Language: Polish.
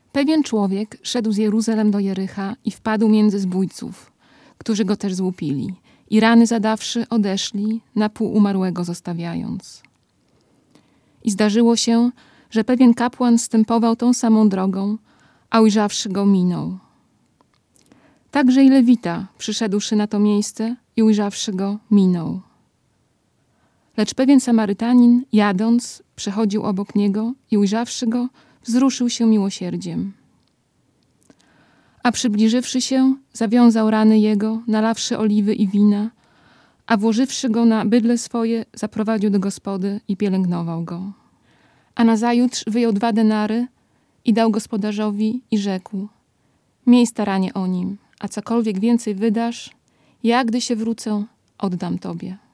Pewien człowiek szedł z Jeruzalem do Jericha i wpadł między zbójców, którzy go też złupili i rany zadawszy odeszli, na pół umarłego zostawiając. I zdarzyło się, że pewien kapłan stępował tą samą drogą, a ujrzawszy go minął. Także i Lewita, przyszedłszy na to miejsce i ujrzawszy go, minął. Lecz pewien Samarytanin, jadąc, przechodził obok niego i ujrzawszy go, wzruszył się miłosierdziem. A przybliżywszy się, zawiązał rany jego, nalawszy oliwy i wina, a włożywszy go na bydle swoje, zaprowadził do gospody i pielęgnował go. A nazajutrz wyjął 2 denary i dał gospodarzowi i rzekł: miej staranie o nim, a cokolwiek więcej wydasz, ja, gdy się wrócę, oddam tobie.